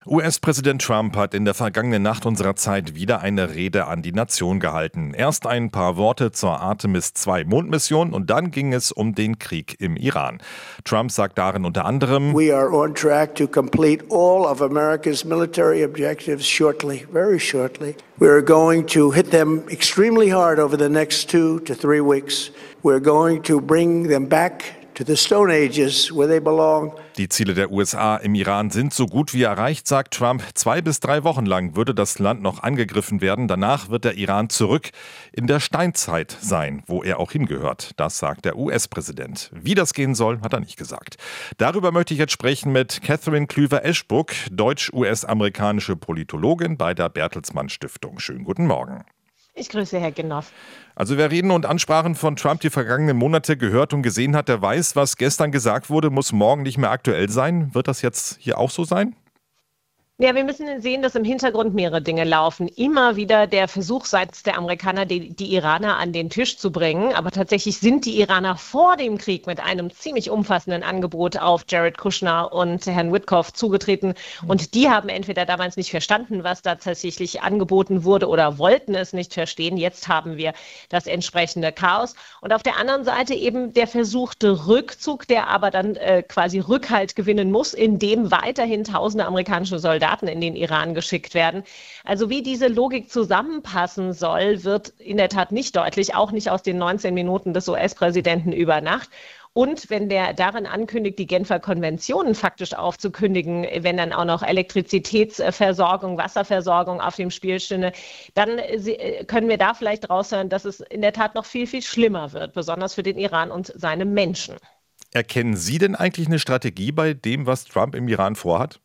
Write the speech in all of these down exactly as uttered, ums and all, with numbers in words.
U S-Präsident Trump hat in der vergangenen Nacht unserer Zeit wieder eine Rede an die Nation gehalten. Erst ein paar Worte zur Artemis zwei Mondmission und dann ging es um den Krieg im Iran. Trump sagt darin unter anderem: We are on track to complete all of America's military objectives shortly, very shortly. We are going to hit them extremely hard over the next two to three weeks. We're going to bring them back to the Stone Ages, where they belong. Die Ziele der U S A im Iran sind so gut wie erreicht, sagt Trump. Zwei bis drei Wochen lang würde das Land noch angegriffen werden. Danach wird der Iran zurück in der Steinzeit sein, wo er auch hingehört. Das sagt der U S-Präsident. Wie das gehen soll, hat er nicht gesagt. Darüber möchte ich jetzt sprechen mit Catherine Klüver-Eschbruck, deutsch-U S-amerikanische Politologin bei der Bertelsmann Stiftung. Schönen guten Morgen. Ich grüße Herr Genoff. Also wer Reden und Ansprachen von Trump die vergangenen Monate gehört und gesehen hat, der weiß, was gestern gesagt wurde, muss morgen nicht mehr aktuell sein. Wird das jetzt hier auch so sein? Ja, wir müssen sehen, dass im Hintergrund mehrere Dinge laufen. Immer wieder der Versuch seitens der Amerikaner, die, die Iraner an den Tisch zu bringen. Aber tatsächlich sind die Iraner vor dem Krieg mit einem ziemlich umfassenden Angebot auf Jared Kushner und Herrn Witkoff zugetreten. Und die haben entweder damals nicht verstanden, was da tatsächlich angeboten wurde, oder wollten es nicht verstehen. Jetzt haben wir das entsprechende Chaos. Und auf der anderen Seite eben der versuchte Rückzug, der aber dann äh, quasi Rückhalt gewinnen muss, indem weiterhin tausende amerikanische Soldaten in den Iran geschickt werden. Also wie diese Logik zusammenpassen soll, wird in der Tat nicht deutlich, auch nicht aus den neunzehn Minuten des U S-Präsidenten über Nacht. Und wenn der darin ankündigt, die Genfer Konventionen faktisch aufzukündigen, wenn dann auch noch Elektrizitätsversorgung, Wasserversorgung auf dem Spiel stünde, dann können wir da vielleicht raushören, dass es in der Tat noch viel, viel schlimmer wird, besonders für den Iran und seine Menschen. Erkennen Sie denn eigentlich eine Strategie bei dem, was Trump im Iran vorhat?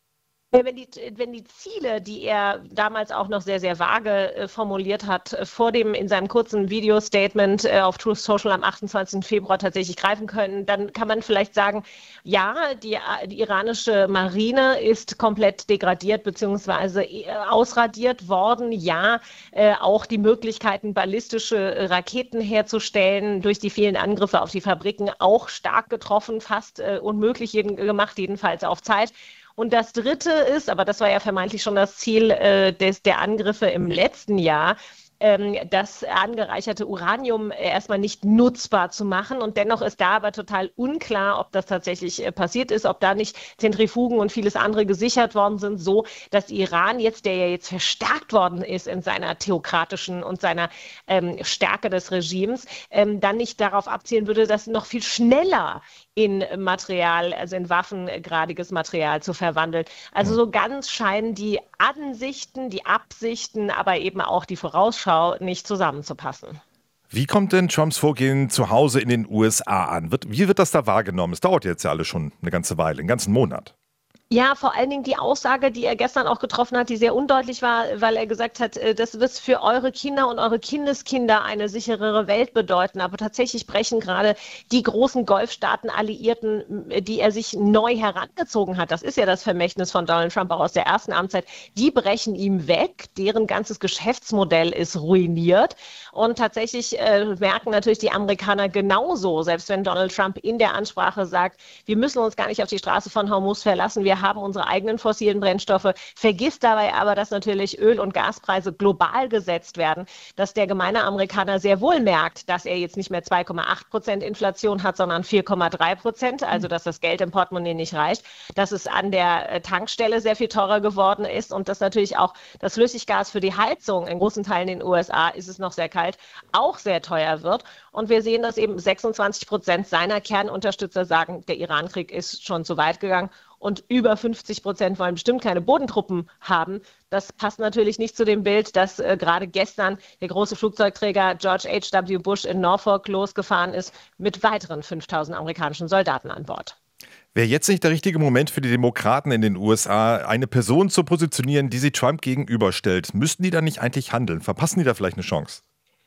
Wenn die, wenn die Ziele, die er damals auch noch sehr, sehr vage äh, formuliert hat, äh, vor dem in seinem kurzen Video-Statement äh, auf Truth Social am achtundzwanzigsten Februar tatsächlich greifen können, dann kann man vielleicht sagen, ja, die, die iranische Marine ist komplett degradiert bzw. äh, ausradiert worden. Ja, äh, auch die Möglichkeiten, ballistische Raketen herzustellen, durch die vielen Angriffe auf die Fabriken auch stark getroffen, fast äh, unmöglich jeden, gemacht, jedenfalls auf Zeit. Und das Dritte ist, aber das war ja vermeintlich schon das Ziel äh, des, der Angriffe im letzten Jahr, ähm, das angereicherte Uranium erstmal nicht nutzbar zu machen. Und dennoch ist da aber total unklar, ob das tatsächlich äh, passiert ist, ob da nicht Zentrifugen und vieles andere gesichert worden sind, so dass Iran jetzt, der ja jetzt verstärkt worden ist in seiner theokratischen und seiner ähm, Stärke des Regimes, ähm, dann nicht darauf abzielen würde, dass noch viel schneller in Material, also in waffengradiges Material zu verwandeln. Also so ganz scheinen die Ansichten, die Absichten, aber eben auch die Vorausschau nicht zusammenzupassen. Wie kommt denn Trumps Vorgehen zu Hause in den U S A an? Wird, wie wird das da wahrgenommen? Es dauert jetzt ja alles schon eine ganze Weile, einen ganzen Monat. Ja, vor allen Dingen die Aussage, die er gestern auch getroffen hat, die sehr undeutlich war, weil er gesagt hat, das wird für eure Kinder und eure Kindeskinder eine sicherere Welt bedeuten. Aber tatsächlich brechen gerade die großen Golfstaaten Alliierten, die er sich neu herangezogen hat, das ist ja das Vermächtnis von Donald Trump auch aus der ersten Amtszeit, die brechen ihm weg. Deren ganzes Geschäftsmodell ist ruiniert. Und tatsächlich äh, merken natürlich die Amerikaner genauso, selbst wenn Donald Trump in der Ansprache sagt, wir müssen uns gar nicht auf die Straße von Hormuz verlassen, wir haben unsere eigenen fossilen Brennstoffe, vergisst dabei aber, dass natürlich Öl- und Gaspreise global gesetzt werden, dass der gemeine Amerikaner sehr wohl merkt, dass er jetzt nicht mehr zwei Komma acht Prozent Inflation hat, sondern vier Komma drei Prozent, also dass das Geld im Portemonnaie nicht reicht, dass es an der Tankstelle sehr viel teurer geworden ist und dass natürlich auch das Flüssiggas für die Heizung in großen Teilen in den U S A ist es noch sehr kalt, auch sehr teuer wird. Und wir sehen, dass eben sechsundzwanzig Prozent seiner Kernunterstützer sagen, der Irankrieg ist schon zu weit gegangen. Und über fünfzig Prozent wollen bestimmt keine Bodentruppen haben. Das passt natürlich nicht zu dem Bild, dass äh, gerade gestern der große Flugzeugträger George H W Bush in Norfolk losgefahren ist mit weiteren fünftausend amerikanischen Soldaten an Bord. Wäre jetzt nicht der richtige Moment für die Demokraten in den U S A, eine Person zu positionieren, die sie Trump gegenüberstellt? Müssten die da nicht eigentlich handeln? Verpassen die da vielleicht eine Chance?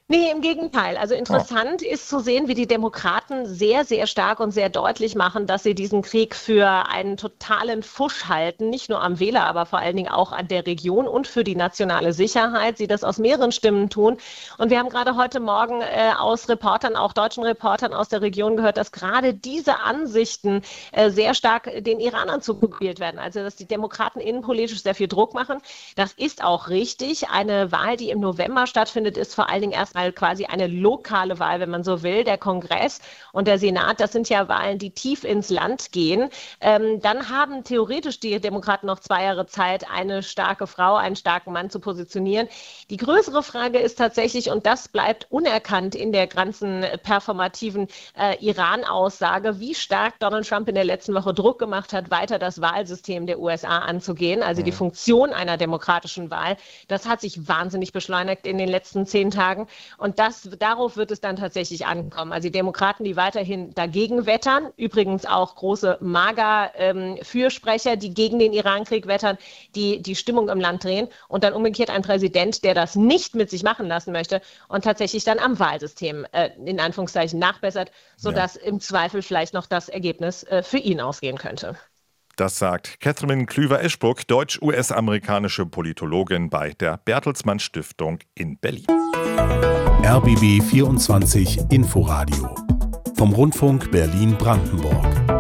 Nee, im Gegenteil. Also interessant oh. ist zu sehen, wie die Demokraten sehr, sehr stark und sehr deutlich machen, dass sie diesen Krieg für einen totalen Pfusch halten, nicht nur am Wähler, aber vor allen Dingen auch an der Region und für die nationale Sicherheit. Sie das aus mehreren Stimmen tun. Und wir haben gerade heute Morgen äh, aus Reportern, auch deutschen Reportern aus der Region gehört, dass gerade diese Ansichten äh, sehr stark den Iranern zugespielt werden. Also dass die Demokraten innenpolitisch sehr viel Druck machen. Das ist auch richtig. Eine Wahl, die im November stattfindet, ist vor allen Dingen erst quasi eine lokale Wahl, wenn man so will. Der Kongress und der Senat, das sind ja Wahlen, die tief ins Land gehen. Ähm, dann haben theoretisch die Demokraten noch zwei Jahre Zeit, eine starke Frau, einen starken Mann zu positionieren. Die größere Frage ist tatsächlich, und das bleibt unerkannt in der ganzen performativen äh, Iran-Aussage, wie stark Donald Trump in der letzten Woche Druck gemacht hat, weiter das Wahlsystem der U S A anzugehen, also mhm. die Funktion einer demokratischen Wahl. Das hat sich wahnsinnig beschleunigt in den letzten zehn Tagen. Und das, darauf wird es dann tatsächlich ankommen. Also die Demokraten, die weiterhin dagegen wettern, übrigens auch große MAGA-Fürsprecher, ähm, die gegen den Irankrieg wettern, die die Stimmung im Land drehen. Und dann umgekehrt ein Präsident, der das nicht mit sich machen lassen möchte und tatsächlich dann am Wahlsystem äh, in Anführungszeichen nachbessert, sodass ja. im Zweifel vielleicht noch das Ergebnis äh, für ihn ausgehen könnte. Das sagt Catherine Klüver-Eschbruck, deutsch-U S-amerikanische Politologin bei der Bertelsmann Stiftung in Berlin. R B B vierundzwanzig Inforadio vom Rundfunk Berlin-Brandenburg.